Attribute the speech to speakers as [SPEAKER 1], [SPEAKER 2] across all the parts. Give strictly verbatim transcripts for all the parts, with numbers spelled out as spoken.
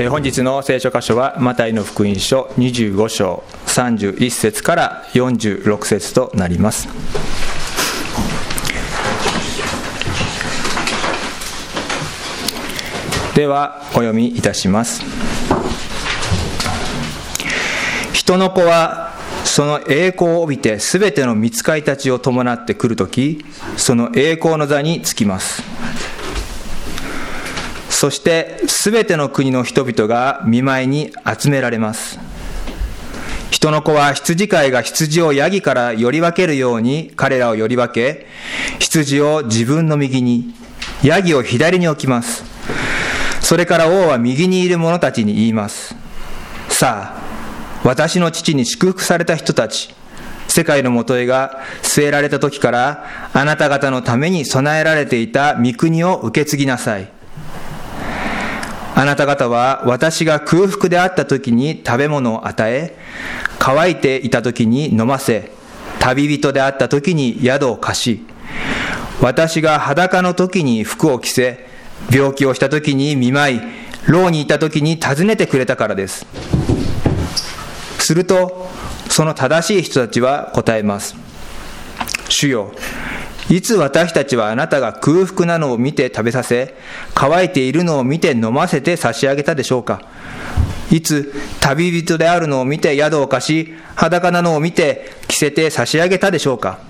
[SPEAKER 1] えー、本日の聖書箇所はマタイの福音書にじゅうご章さんじゅういち節からよんじゅうろく節となります。ではお読みいたします。人の子はその栄光を帯びてすべての御使いたちを伴ってくるとき、その栄光の座につきます。そしてすべての国の人々が御前に集められます。人の子は羊飼いが羊をヤギからより分けるように彼らをより分け、羊を自分の右に、ヤギを左に置きます。それから王は右にいる者たちに言います。さあ、私の父に祝福された人たち、世界の元へが据えられた時からあなた方のために備えられていた御国を受け継ぎなさい。あなた方は私が空腹であった時に食べ物を与え、乾いていた時に飲ませ、旅人であった時に宿を貸し、私が裸の時に服を着せ、病気をした時に見舞い、牢にいた時に訪ねてくれたからです。するとその正しい人たちは答えます。主よ、いつ私たちはあなたが空腹なのを見て食べさせ、乾いているのを見て飲ませて差し上げたでしょうか。いつ旅人であるのを見て宿を貸し、裸なのを見て着せて差し上げたでしょうか。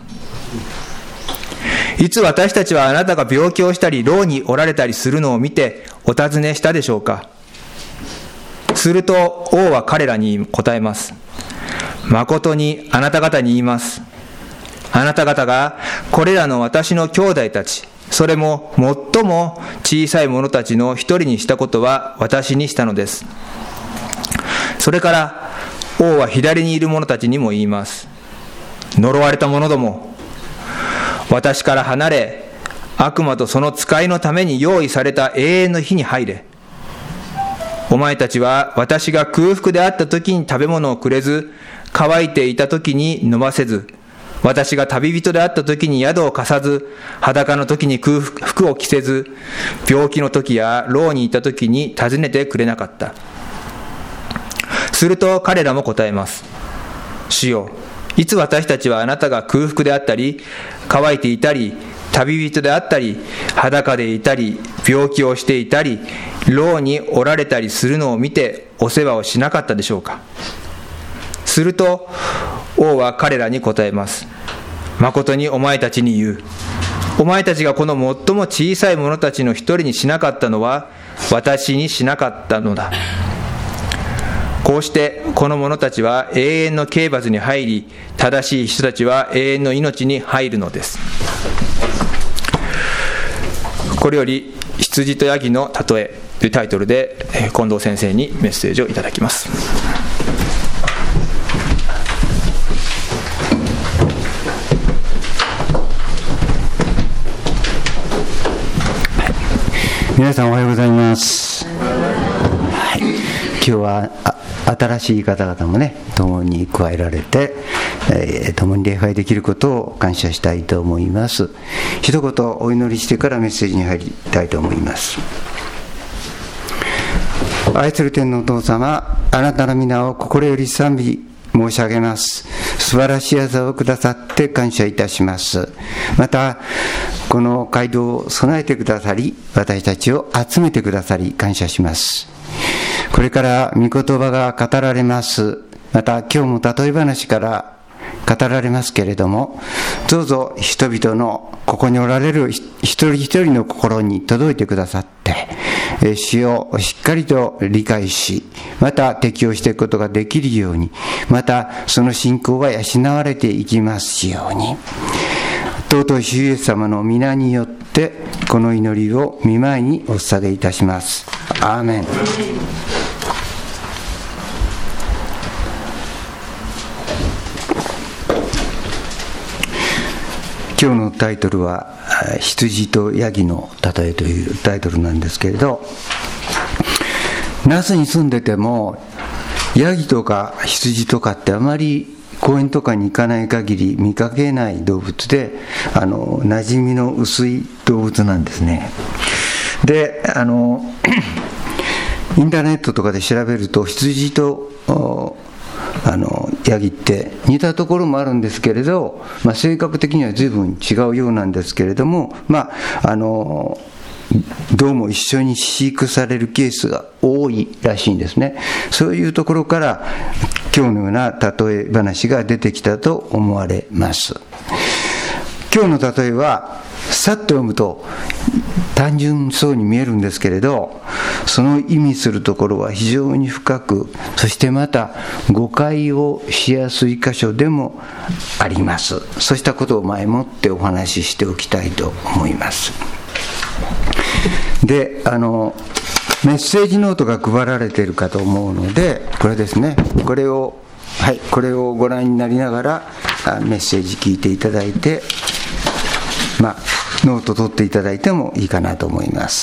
[SPEAKER 1] いつ私たちはあなたが病気をしたり牢におられたりするのを見てお尋ねしたでしょうか。すると王は彼らに答えます。誠にあなた方に言います。あなた方がこれらの私の兄弟たち、それも最も小さい者たちの一人にしたことは私にしたのです。それから王は左にいる者たちにも言います。呪われた者ども、私から離れ、悪魔とその使いのために用意された永遠の火に入れ。お前たちは私が空腹であった時に食べ物をくれず、乾いていた時に飲ませず、私が旅人であった時に宿を貸さず、裸の時に空腹服を着せず、病気の時や牢にいた時に訪ねてくれなかった。すると彼らも答えます。主よ、いつ私たちはあなたが空腹であったり、乾いていたり、旅人であったり、裸でいたり、病気をしていたり、牢におられたりするのを見てお世話をしなかったでしょうか。すると王は彼らに答えます。誠にお前たちに言う。お前たちがこの最も小さい者たちの一人にしなかったのは私にしなかったのだ。こうしてこの者たちは永遠の刑罰に入り、正しい人たちは永遠の命に入るのです。これより羊とヤギの例えというタイトルで近藤先生にメッセージをいただきます。
[SPEAKER 2] 皆さんおはようございます。はい、今日は新しい方々もね共に加えられて、えー、共に礼拝できることを感謝したいと思います。一言お祈りしてからメッセージに入りたいと思います。愛する天のお父様、あなたの皆を心より賛美申し上げます。素晴らしい技をくださって感謝いたします。またこの街道を備えてくださり、私たちを集めてくださり感謝します。これから御言葉が語られます。また今日も例え話から語られますけれども、どうぞ人々のここにおられる一人一人の心に届いてくださって、主をしっかりと理解し、また適応していくことができるように、またその信仰が養われていきますように、尊い主イエス様の皆によってこの祈りを御前にお捧げいたします。アーメン。今日のタイトルは羊とヤギの例えというタイトルなんですけれど、那須に住んでてもヤギとか羊とかってあまり公園とかに行かない限り見かけない動物で、あの馴染みの薄い動物なんですね。で、あのインターネットとかで調べると、羊とあのヤギって似たところもあるんですけれど、まあ、性格的には随分違うようなんですけれども、まあ、あのどうも一緒に飼育されるケースが多いらしいんですね。そういうところから今日のような例え話が出てきたと思われます。今日の例えはさっと読むと単純そうに見えるんですけれど、その意味するところは非常に深く、そしてまた誤解をしやすい箇所でもあります。そうしたことを前もってお話ししておきたいと思います。で、あのメッセージノートが配られているかと思うので、これですね、これをはい、これをご覧になりながらメッセージ聞いていただいて、まあ、ノート取っていただいてもいいかなと思います。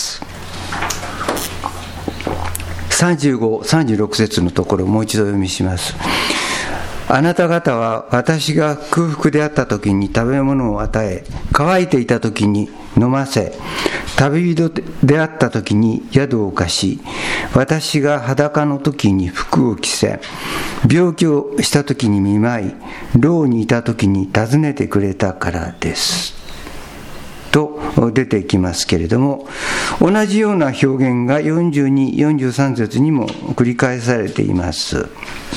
[SPEAKER 2] さんじゅうご、さんじゅうろく節のところをもう一度読みします。あなた方は私が空腹であった時に食べ物を与え、乾いていた時に飲ませ、旅人であった時に宿を貸し、私が裸の時に服を着せ、病気をした時に見舞い、牢にいた時に訪ねてくれたからですと出てきますけれども、同じような表現がよんじゅうに、よんじゅうさん節にも繰り返されています。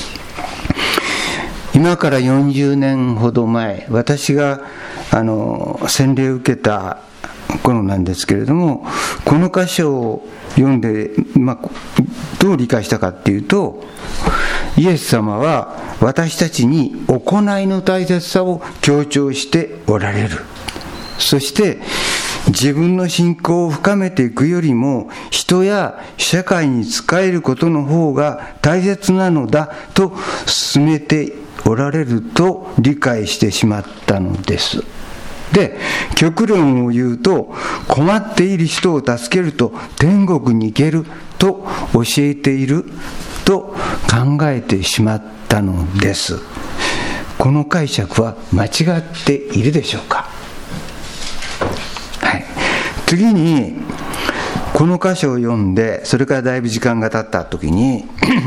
[SPEAKER 2] 今からよんじゅうねんほど前、私があの洗礼を受けた頃なんですけれども、この箇所を読んで、まあ、どう理解したかっていうと、イエス様は私たちに行いの大切さを強調しておられる。そして自分の信仰を深めていくよりも、人や社会に仕えることの方が大切なのだと進めておられると理解してしまったのです。で、極論を言うと、困っている人を助けると天国に行けると教えていると考えてしまったのです。この解釈は間違っているでしょうか。はい、次にこの箇所を読んで、それからだいぶ時間が経った時に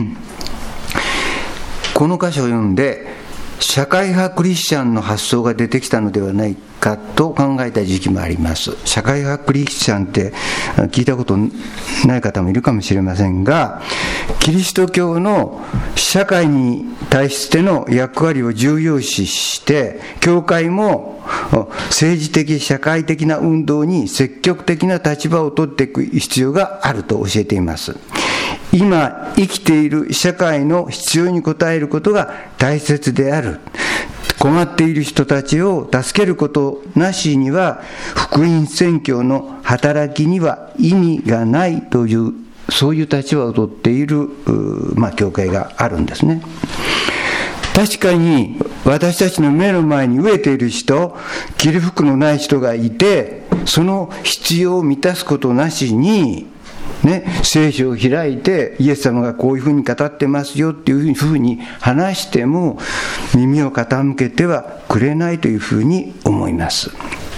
[SPEAKER 2] この箇所を読んで社会派クリスチャンの発想が出てきたのではないかと考えた時期もあります。社会派クリスチャンって聞いたことない方もいるかもしれませんが、キリスト教の社会に対しての役割を重要視して、教会も政治的社会的な運動に積極的な立場を取っていく必要があると教えています。今生きている社会の必要に応えることが大切である。困っている人たちを助けることなしには福音宣教の働きには意味がないという、そういう立場を取っている、まあ、教会があるんですね。確かに私たちの目の前に飢えている人、着る服のない人がいて、その必要を満たすことなしにね、聖書を開いてイエス様がこういうふうに語ってますよっていうふうに話しても耳を傾けてはくれないというふうに思います。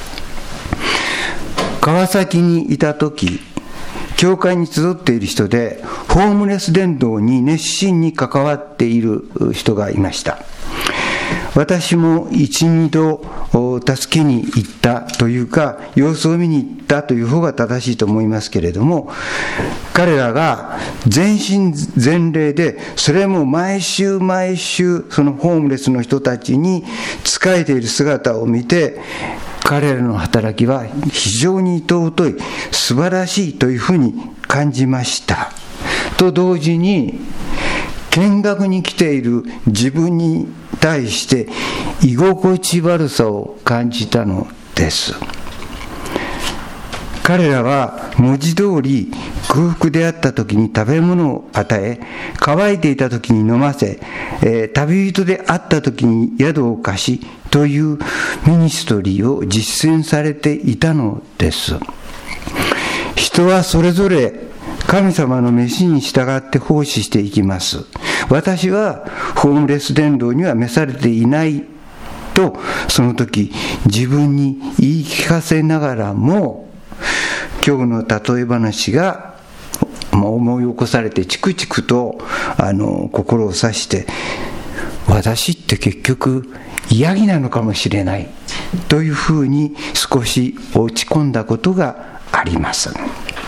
[SPEAKER 2] 川崎にいた時、教会に集っている人でホームレス伝道に熱心に関わっている人がいました。私も一、二度助けに行ったというか、様子を見に行ったという方が正しいと思いますけれども、彼らが全身全霊で、それも毎週毎週そのホームレスの人たちに仕えている姿を見て、彼らの働きは非常に尊い、素晴らしいというふうに感じました。と同時に、見学に来ている自分に対して居心地悪さを感じたのです。彼らは文字通り空腹であった時に食べ物を与え、乾いていた時に飲ませ、えー、旅人であった時に宿を貸しというミニストリーを実践されていたのです。人はそれぞれ神様の召しに従って奉仕していきます。私はホームレス伝道には召されていないと、その時自分に言い聞かせながらも、今日の例え話が思い起こされてチクチクとあの心を刺して、私って結局ヤギなのかもしれないというふうに少し落ち込んだことがあります。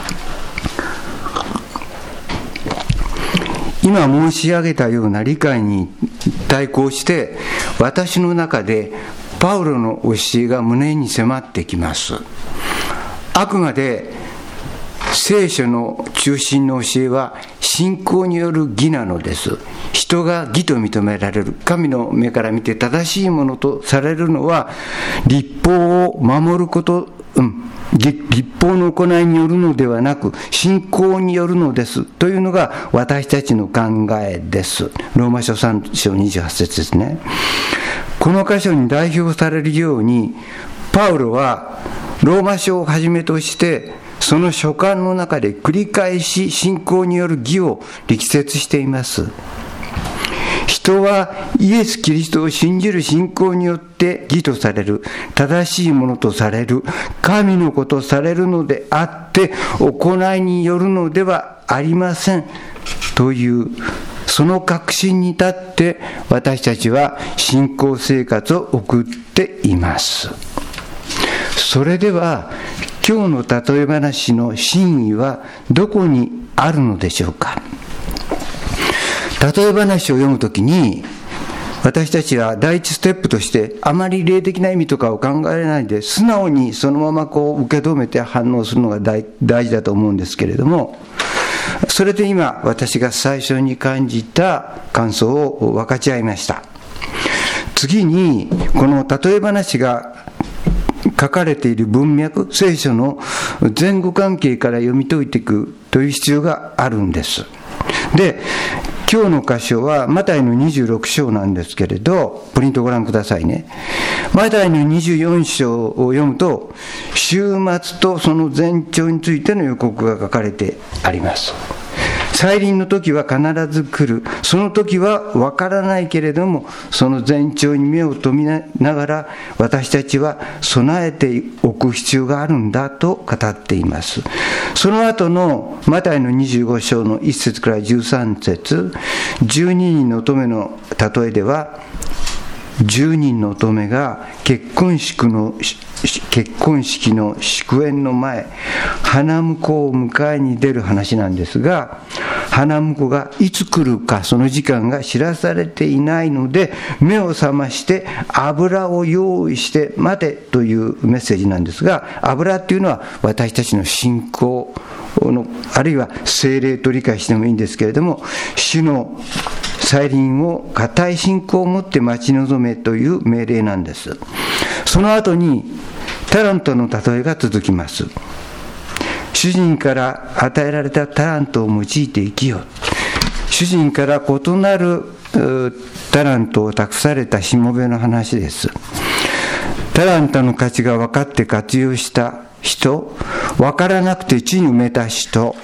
[SPEAKER 2] 今申し上げたような理解に対抗して、私の中でパウロの教えが胸に迫ってきます。あくまで聖書の中心の教えは信仰による義なのです。人が義と認められる、神の目から見て正しいものとされるのは、律法を守ること、うん、律法の行いによるのではなく信仰によるのですというのが私たちの考えです。ローマ書さん章にじゅうはち節ですね。この箇所に代表されるように、パウロはローマ書をはじめとしてその書簡の中で繰り返し信仰による義を力説しています。人はイエス・キリストを信じる信仰によって義とされる、正しいものとされる、神の子とされるのであって行いによるのではありませんという、その確信に立って私たちは信仰生活を送っています。それでは今日の例え話の真意はどこにあるのでしょうか。例え話を読むときに、私たちは第一ステップとしてあまり霊的な意味とかを考えないで、素直にそのままこう受け止めて反応するのが 大, 大事だと思うんですけれども、それで今私が最初に感じた感想を分かち合いました。次にこの例え話が書かれている文脈、聖書の前後関係から読み解いていくという必要があるんです。で、今日の箇所はマタイのにじゅうろく章なんですけれど、プリントご覧くださいね。マタイのにじゅうよん章を読むと、終末とその前兆についての予告が書かれてあります。再臨の時は必ず来る。その時はわからないけれども、その前兆に目を留めながら私たちは備えておく必要があるんだと語っています。その後のマタイのにじゅうご章のいち節からじゅうさん節、じゅうににんの乙女の例えでは、じゅうにんの乙女が結婚式の結婚式の祝宴の前、花婿を迎えに出る話なんですが、花婿がいつ来るかその時間が知らされていないので、目を覚まして油を用意して待てというメッセージなんですが、油っていうのは私たちの信仰の、あるいは聖霊と理解してもいいんですけれども、主の再臨を固い信仰を持って待ち望めという命令なんです。その後にタラントの例えが続きます。主人から与えられたタラントを用いて生きよう。主人から異なるタラントを託されたしもべの話です。タラントの価値が分かって活用した人、分からなくて地に埋めた人、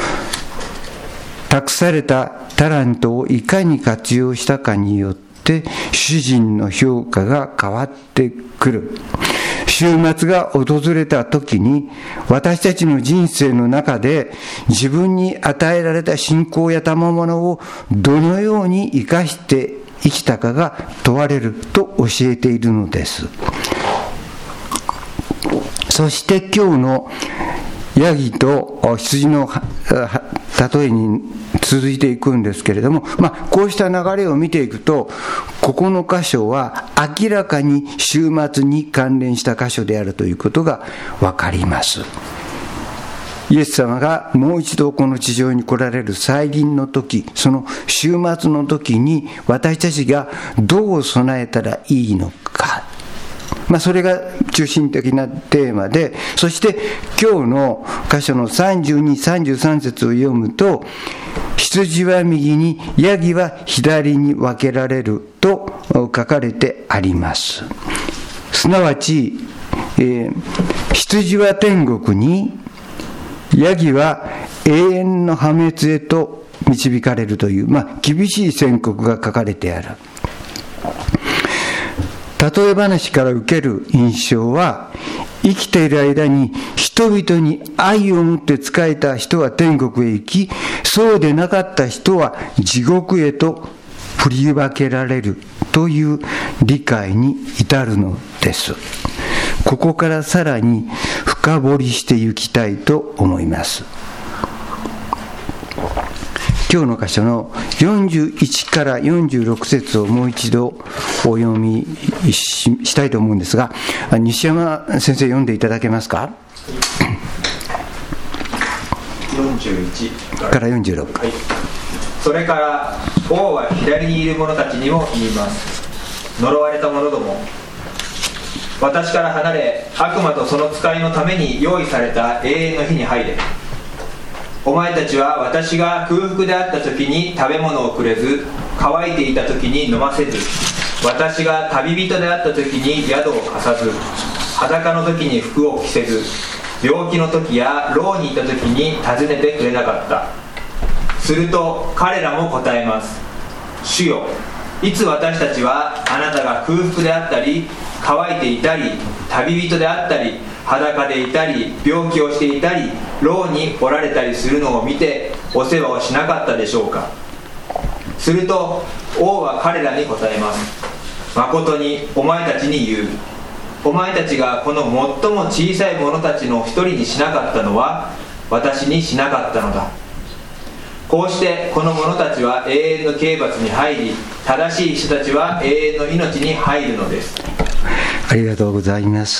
[SPEAKER 2] 託されたタラントをいかに活用したかによって主人の評価が変わってくる。週末が訪れた時に、私たちの人生の中で自分に与えられた信仰や賜物をどのように生かして生きたかが問われると教えているのです。そして今日のヤギと羊の例えに続いていくんですけれども、まあ、こうした流れを見ていくと、ここの箇所は明らかに終末に関連した箇所であるということが分かります。イエス様がもう一度この地上に来られる再臨の時、その終末の時に私たちがどう備えたらいいのか、まあ、それが中心的なテーマで、そして今日の箇所のさんじゅうに、さんじゅうさん節を読むと、羊は右に、ヤギは左に分けられると書かれてあります。すなわち、えー、羊は天国に、ヤギは永遠の破滅へと導かれるという、まあ、厳しい宣告が書かれてある。 例え話から受ける印象は、生きている間に人々に愛を持って仕えた人は天国へ行き、そうでなかった人は地獄へと振り分けられるという理解に至るのです。ここからさらに深掘りしていきたいと思います。今日の箇所のよんじゅういちからよんじゅうろく節をもう一度お読み し, したいと思うんですが、西山先生読んでいただけますか。
[SPEAKER 1] よんじゅういち
[SPEAKER 2] からよんじゅうろく、
[SPEAKER 1] はい、それから王は左にいる者たちにも言います。呪われた者ども、私から離れ悪魔とその使いのために用意された永遠の火に入れ。お前たちは私が空腹であった時に食べ物をくれず、乾いていた時に飲ませず、私が旅人であった時に宿を貸さず、裸の時に服を着せず、病気の時や牢にいた時に訪ねてくれなかった。すると彼らも答えます。主よ、いつ私たちはあなたが空腹であったり、乾いていたり、旅人であったり、裸でいたり、病気をしていたり、牢におられたりするのを見てお世話をしなかったでしょうか。すると王は彼らに答えます。誠にお前たちに言う。お前たちがこの最も小さい者たちの一人にしなかったのは私にしなかったのだ。こうしてこの者たちは永遠の刑罰に入り、正しい人たちは永遠の命に入るのです。
[SPEAKER 2] ありがとうございます。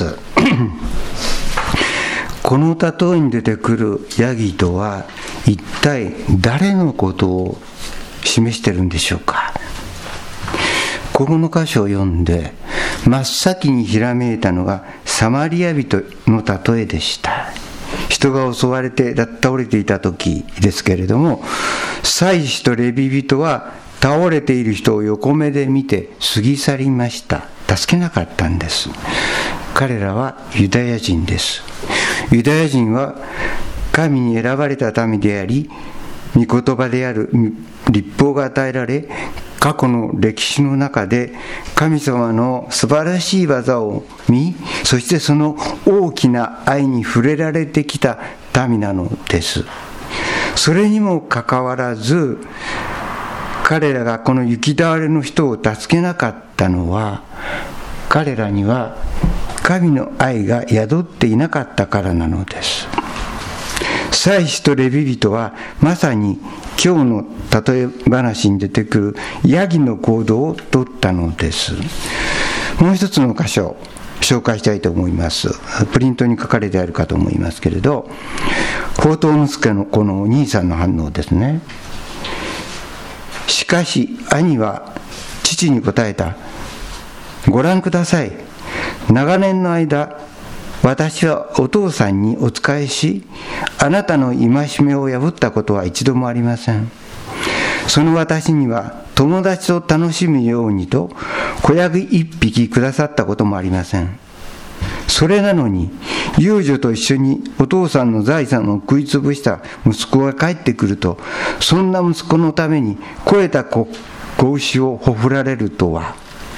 [SPEAKER 2] この例えに出てくるヤギとは一体誰のことを示しているんでしょうか。ここの箇所を読んで真っ先にひらめいたのがサマリア人の例えでした。人が襲われて倒れていた時ですけれども、祭司とレビ人は倒れている人を横目で見て過ぎ去りました。助けなかったんです。彼らはユダヤ人です。ユダヤ人は神に選ばれた民であり、御言葉である律法が与えられ、過去の歴史の中で神様の素晴らしい技を見、そしてその大きな愛に触れられてきた民なのです。それにもかかわらず、彼らがこの行き倒れの人を助けなかったのは、彼らには神の愛が宿っていなかったからなのです。祭司とレビ人はまさに今日の例え話に出てくるヤギの行動をとったのです。もう一つの箇所紹介したいと思います。プリントに書かれてあるかと思いますけれど、放蕩息子のこのお兄さんの反応ですね。しかし兄は父に答えた。ご覧ください。長年の間、私はお父さんにお仕えし、あなたの戒めを破ったことは一度もありません。その私には友達と楽しむようにと子ヤギ一匹くださったこともありません。それなのに遊女と一緒にお父さんの財産を食いつぶした息子が帰ってくると、そんな息子のために肥えた子牛をほふられるとは。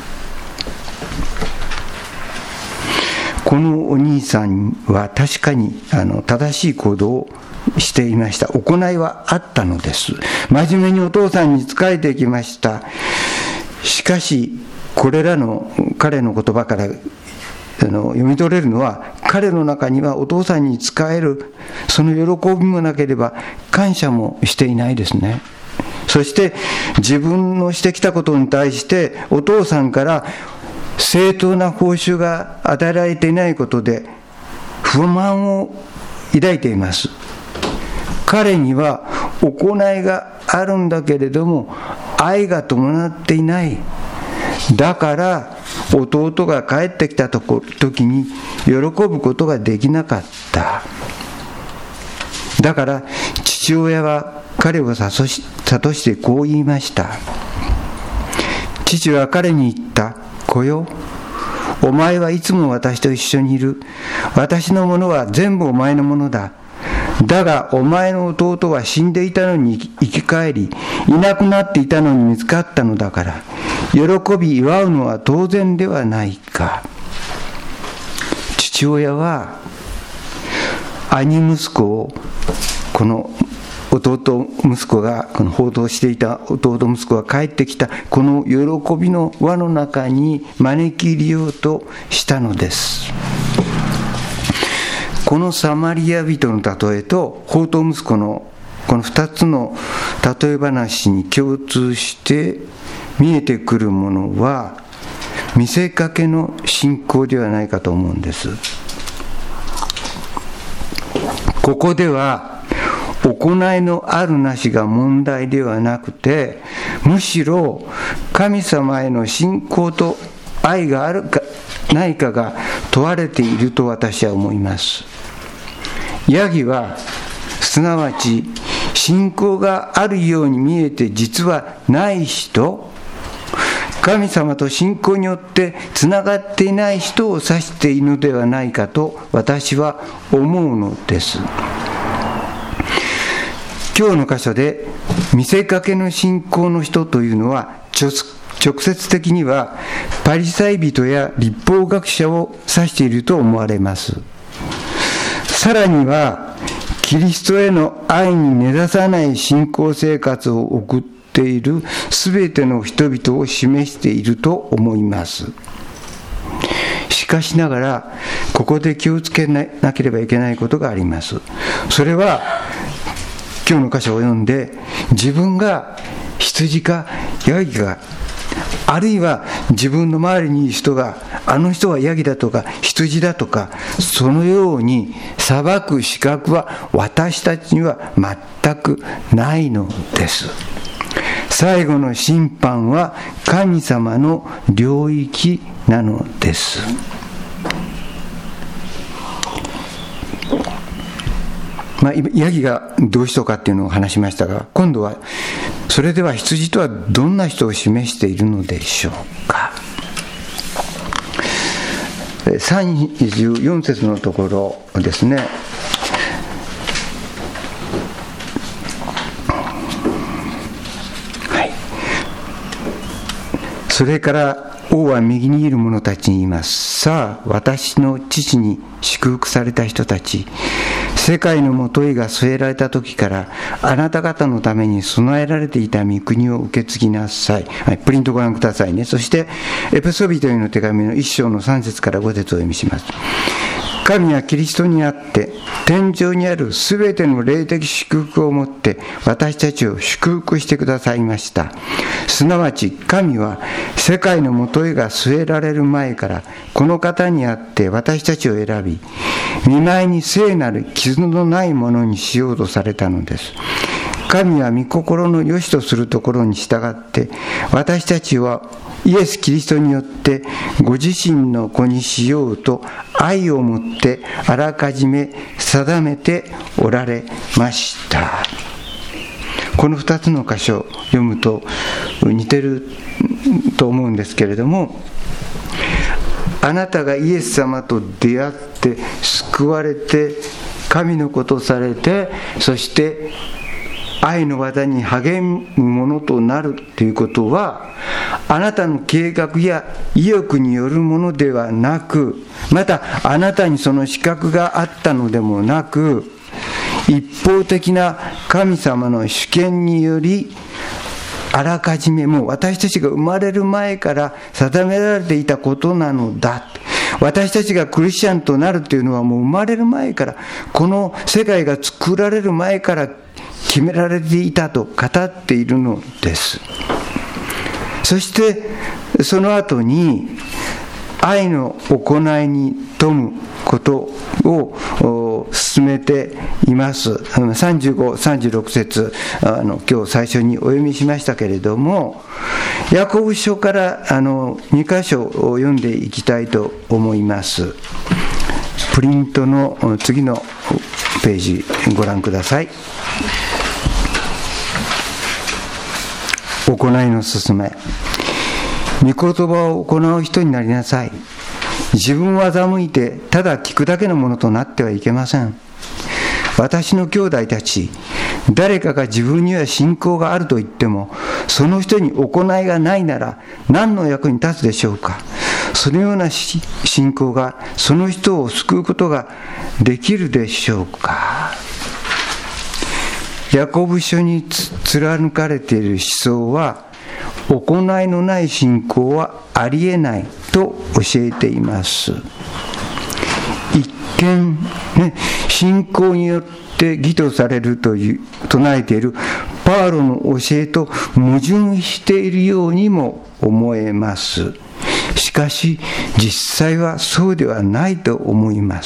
[SPEAKER 2] このお兄さんは確かにあの正しい行動をしていました。行いはあったのです。真面目にお父さんに仕えてきました。しかしこれらの彼の言葉からあの読み取れるのは、彼の中にはお父さんに仕えるその喜びもなければ感謝もしていないですね。そして自分のしてきたことに対してお父さんから正当な報酬が与えられていないことで不満を抱いています。彼には行いがあるんだけれども愛が伴っていない。だから弟が帰ってきた時に喜ぶことができなかった。だから父親は彼を諭し、諭してこう言いました。父は彼に言った。子よ、お前はいつも私と一緒にいる。私のものは全部お前のものだ。 だがお前の弟は死んでいたのに生き返り、いなくなっていたのに見つかったのだから、喜び祝うのは当然ではないか。父親は兄息子を、この弟息子が、この報道していた弟息子が帰ってきたこの喜びの輪の中に招き入れようとしたのです。このサマリア人の例えと放蕩息子のこのふたつの例え話に共通して見えてくるものは、見せかけの信仰ではないかと思うんです。ここでは行いのあるなしが問題ではなくて、むしろ神様への信仰と愛があるかないかが問われていると私は思います。ヤギはすなわち信仰があるように見えて実はない人、神様と信仰によってつながっていない人を指しているのではないかと私は思うのです。今日の箇所で見せかけの信仰の人というのは直接的にはパリサイ人や律法学者を指していると思われます。さらにはキリストへの愛に根ざさない信仰生活を送っているすべての人々を示していると思います。しかしながらここで気をつけなければいけないことがあります。それは今日の箇所を読んで、自分が羊かヤギか、あるいは自分の周りにいる人があの人はヤギだとか羊だとか、そのように裁く資格は私たちには全くないのです。最後の審判は神様の領域なのです。まあ、ヤギがどういう人かっていうのを話しましたが、今度はそれでは羊とはどんな人を示しているのでしょうか。さんじゅうよん節のところですね。はい。それから王は右にいる者たちに言います。さあ、私の父に祝福された人たち、世界のもといが据えられた時からあなた方のために備えられていた御国を受け継ぎなさい。はい、プリントご覧くださいね。そしてエペソビトへの手紙の一章のさん節からご節をお読みします。神はキリストにあって天上にあるすべての霊的祝福をもって私たちを祝福してくださいました。すなわち神は世界のもといが据えられる前からこの方にあって私たちを選び、御前に聖なる傷のないものにしようとされたのです。神は御心の良しとするところに従って私たちはイエス・キリストによってご自身の子にしようと愛をもってあらかじめ定めておられました。このふたつの箇所を読むと似てると思うんですけれども、あなたがイエス様と出会って救われて神の子とされて、そして愛の技に励むものとなるということは、あなたの計画や意欲によるものではなく、またあなたにその資格があったのでもなく、一方的な神様の主権によりあらかじめもう私たちが生まれる前から定められていたことなのだ。私たちがクリスチャンとなるというのはもう生まれる前から、この世界が作られる前から決められていたと語っているのです。そしてその後に愛の行いに富むことを進めています。さんじゅうご、さんじゅうろく節、あの今日最初にお読みしましたけれども、ヤコブ書からあのに箇所を読んでいきたいと思います。プリントの次のページご覧ください。行いの勧め。御言葉を行う人になりなさい。自分を欺いてただ聞くだけのものとなってはいけません。 私の兄弟たち、誰かが自分には信仰があると言っても、その人に行いがないなら何の役に立つでしょうか。そのような信仰がその人を救うことができるでしょうか。ヤコブ書に貫かれている思想は、行いのない信仰はありえないと教えています。一見、ね、信仰によって義とされるという唱えているパウロの教えと矛盾しているようにも思えます。しかし実際はそうではないと思います。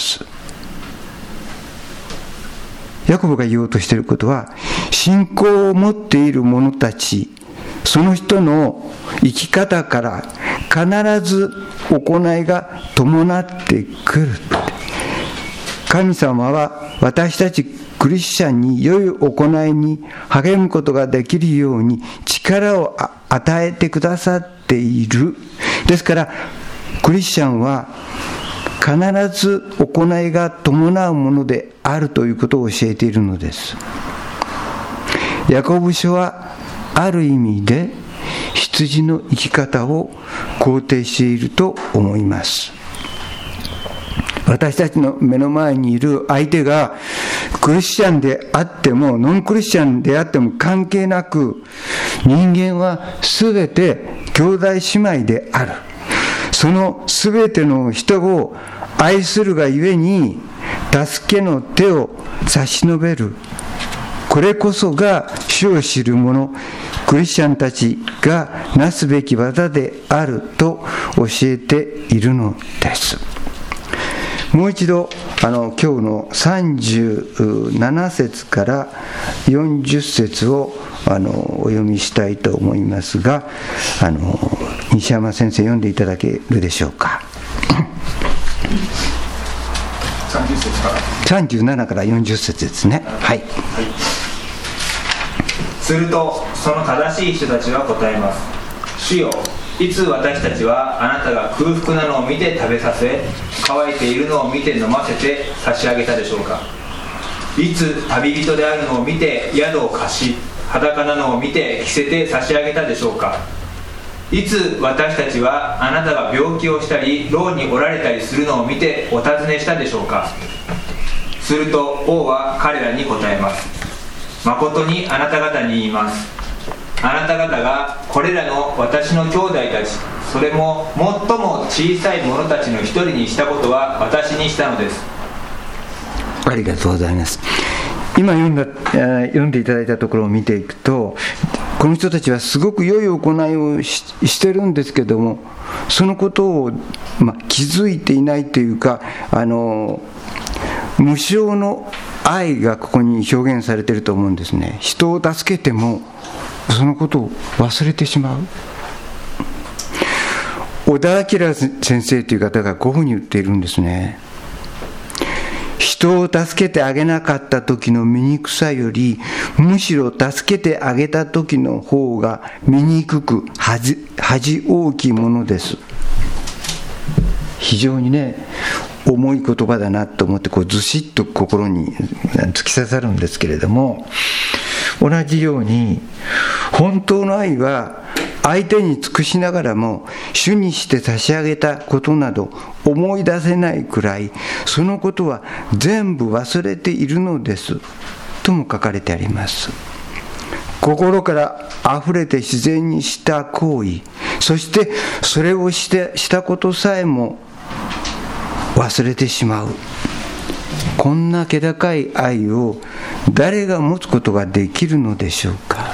[SPEAKER 2] ヤコブが言おうとしていることは、信仰を持っている者たち、その人の生き方から必ず行いが伴ってくる。神様は私たちクリスチャンに良い行いに励むことができるように力を与えてくださっている。ですからクリスチャンは必ず行いが伴うものであるということを教えているのです。ヤコブ書はある意味で羊の生き方を肯定していると思います。私たちの目の前にいる相手がクリスチャンであってもノンクリスチャンであっても関係なく、人間はすべて兄弟姉妹である。そのすべての人を愛するがゆえに助けの手を差し伸べる。これこそが主を知る者、クリスチャンたちがなすべき技であると教えているのです。もう一度あの今日のさんじゅうなな節からよんじゅっ節をあのお読みしたいと思いますが、あの西山先生読んでいただけるでしょうか。
[SPEAKER 1] さんじゅっ節から
[SPEAKER 2] さんじゅうななからよんじゅっ節ですね。はい、はい、
[SPEAKER 1] するとその正しい人たちは答えます。主よ、いつ私たちはあなたが空腹なのを見て食べさせ、乾いているのを見て飲ませて差し上げたでしょうか。いつ旅人であるのを見て宿を貸し、裸なのを見て着せて差し上げたでしょうか。いつ私たちはあなたが病気をしたり牢におられたりするのを見てお尋ねしたでしょうか。すると王は彼らに答えます。誠にあなた方に言います。あなた方がこれらの私の兄弟たち、それも最も小さい者たちの一人にしたことは私にしたのです。
[SPEAKER 2] ありがとうございます。今読んだ読んでいただいたところを見ていくと、この人たちはすごく良い行いを し, してるんですけども、そのことを、ま、気づいていないというか、あの無償の愛がここに表現されていると思うんですね。人を助けてもそのことを忘れてしまう。小田明先生という方がこういうふうに言っているんですね。人を助けてあげなかった時の醜さより、むしろ助けてあげた時の方が醜く恥、恥大きいものです。非常にね、重い言葉だなと思って、こうずしっと心に突き刺さるんですけれども、同じように本当の愛は相手に尽くしながらも主にして差し上げたことなど思い出せないくらい、そのことは全部忘れているのですとも書かれてあります。心からあふれて自然にした行為、そしてそれをしてしたことさえも忘れてしまう。こんな気高い愛を誰が持つことができるのでしょうか。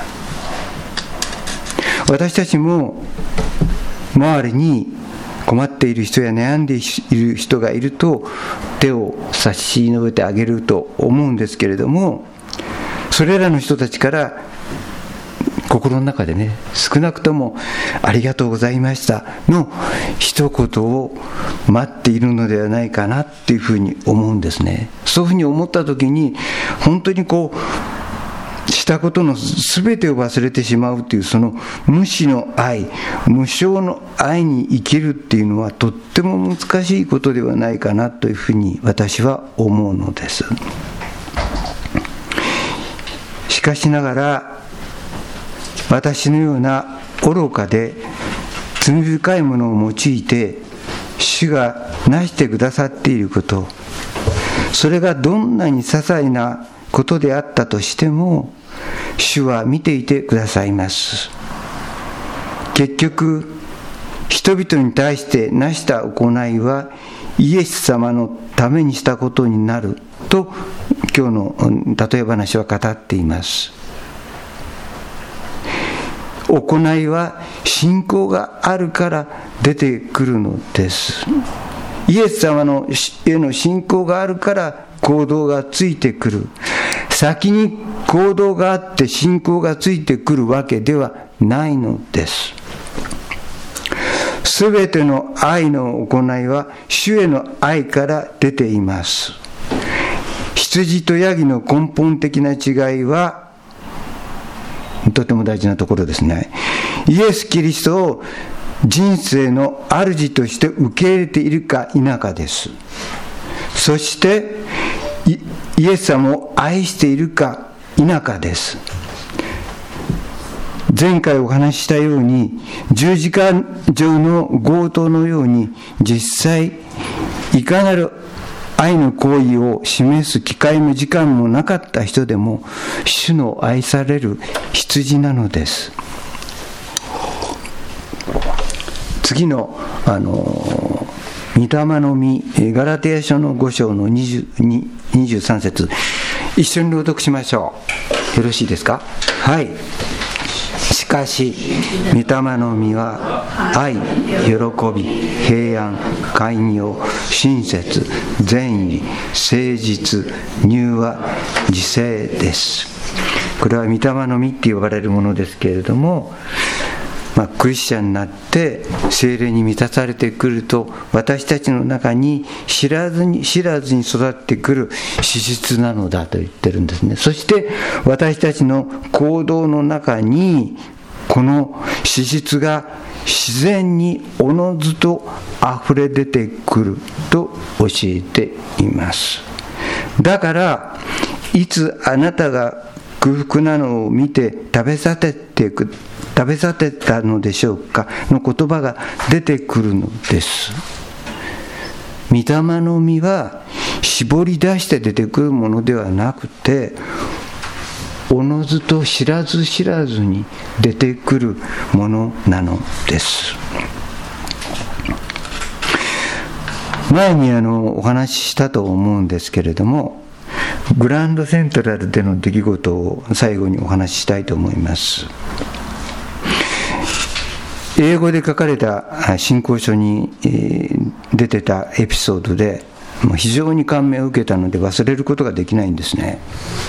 [SPEAKER 2] 私たちも周りに困っている人や悩んでいる人がいると手を差し伸べてあげると思うんですけれども、それらの人たちから心の中でね、少なくともありがとうございましたの一言を待っているのではないかなっていうふうに思うんですね。そういうふうに思った時に、本当にこうしたことの全てを忘れてしまうという、その無私の愛、無償の愛に生きるっていうのはとっても難しいことではないかなというふうに私は思うのです。 かしながら私のような愚かで罪深いものを用いて主がなしてくださっていること、それがどんなに些細なことであったとしても主は見ていてくださいます。結局人々に対してなした行いはイエス様のためにしたことになると今日の例え話は語っています。行いは信仰があるから出てくるのです。イエス様のへの信仰があるから行動がついてくる。先に行動があって信仰がついてくるわけではないのです。すべての愛の行いは主への愛から出ています。羊とヤギの根本的な違いはとても大事なところですね。イエス・キリストを人生の主として受け入れているか否かです。そしてイエス様を愛しているか否かです。前回お話ししたように十字架上の強盗のように実際いかなる愛の行為を示す機会も時間もなかった人でも主の愛される羊なのです。次のあの御霊の実、ガラテヤ書のご章のにじゅうに、にじゅうさん節、一緒に朗読しましょう。よろしいですか。はい。しかし御霊の実は愛、喜び、平安、寛容、親切、善意、誠実、柔和、自制です。これは御霊の実って呼ばれるものですけれども、まあ、クリスチャンになって聖霊に満たされてくると私たちの中に知らずに知らずに育ってくる資質なのだと言ってるんですね。そして私たちの行動の中にこの資質が自然におのずと溢れ出てくると教えています。だからいつあなたが空腹なのを見て食べさせてく食べさせたのでしょうかの言葉が出てくるのです。御霊の実は絞り出して出てくるものではなくておのずと知らず知らずに出てくるものなのです。前にあのお話ししたと思うんですけれども、グランドセントラルでの出来事を最後にお話ししたいと思います。英語で書かれた信仰書に出てたエピソードで非常に感銘を受けたので忘れることができないんですね。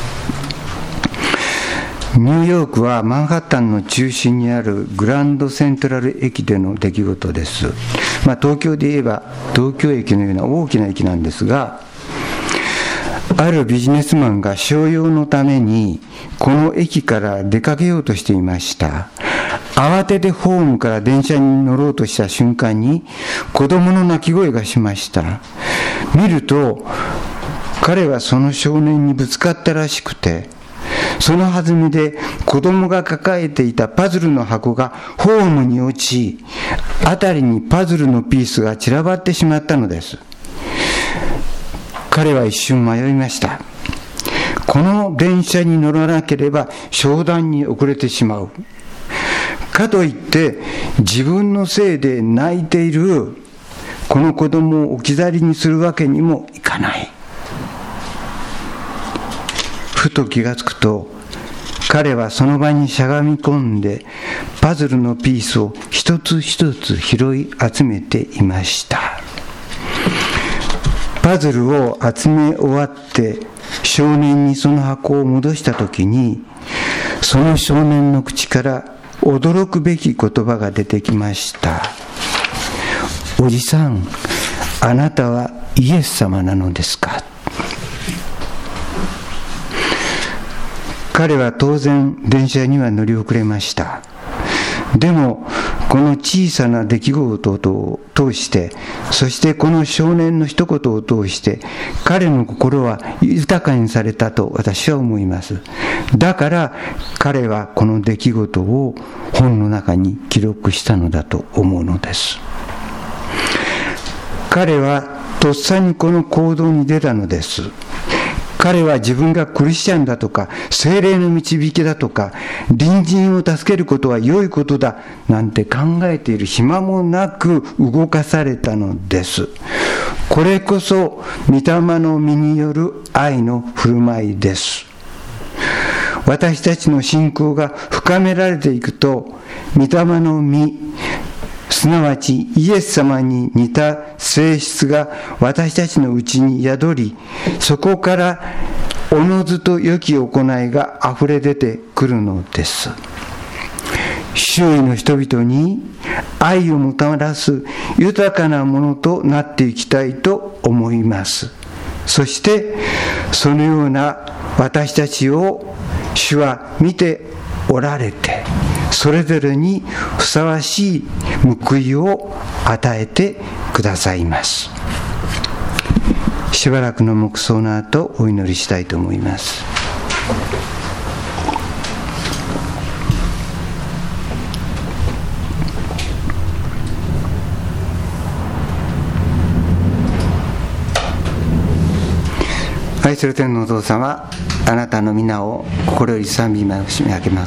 [SPEAKER 2] ニューヨークはマンハッタンの中心にあるグランドセントラル駅での出来事です。まあ、東京で言えば東京駅のような大きな駅なんですが、あるビジネスマンが商用のためにこの駅から出かけようとしていました。慌ててホームから電車に乗ろうとした瞬間に子供の泣き声がしました。見ると彼はその少年にぶつかったらしくて、その弾みで子供が抱えていたパズルの箱がホームに落ち、辺りにパズルのピースが散らばってしまったのです。彼は一瞬迷いました。この電車に乗らなければ商談に遅れてしまう。かといって自分のせいで泣いているこの子供を置き去りにするわけにもいかない。ふと気がつくと彼はその場にしゃがみ込んでパズルのピースを一つ一つ拾い集めていました。パズルを集め終わって少年にその箱を戻したときに、その少年の口から驚くべき言葉が出てきました。おじさん、あなたはイエス様なのですか。彼は当然電車には乗り遅れました。でもこの小さな出来事を通して、そしてこの少年の一言を通して、彼の心は豊かにされたと私は思います。だから彼はこの出来事を本の中に記録したのだと思うのです。彼はとっさにこの行動に出たのです。彼は自分がクリスチャンだとか、聖霊の導きだとか、隣人を助けることは良いことだなんて考えている暇もなく動かされたのです。これこそ御霊の実による愛の振る舞いです。私たちの信仰が深められていくと、御霊の実、すなわちイエス様に似た性質が私たちのうちに宿り、そこからおのずと良き行いがあふれ出てくるのです。周囲の人々に愛をもたらす豊かなものとなっていきたいと思います。そしてそのような私たちを主は見ておられて、それぞれにふさわしい報いを与えてくださいます。しばらくの黙想の後、お祈りしたいと思います。愛する天のお父様、あなたの皆を心より賛美申し上げます。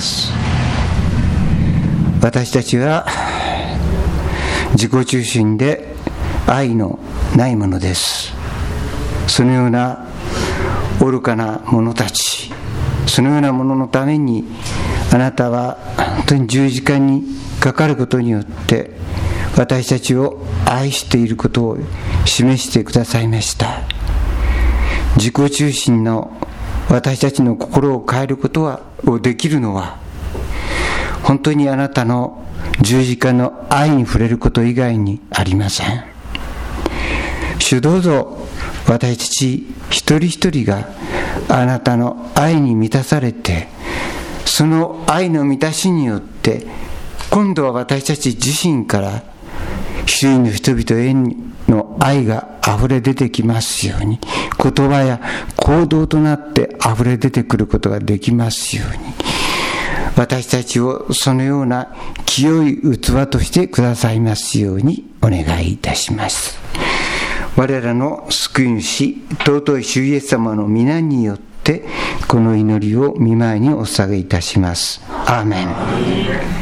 [SPEAKER 2] 私たちは自己中心で愛のないものです。そのような愚かな者たち、そのような者のためにあなたは本当に十字架にかかることによって私たちを愛していることを示してくださいました。自己中心の私たちの心を変えることはをできるのは、本当にあなたの十字架の愛に触れること以外にありません。主どうぞ私たち一人一人があなたの愛に満たされて、その愛の満たしによって今度は私たち自身から周囲の人々への愛があふれ出てきますように、言葉や行動となってあふれ出てくることができますように、私たちをそのような清い器としてくださいますようにお願いいたします。我らの救い主、尊い主イエス様の皆によってこの祈りを御前にお捧げいたします。アーメン。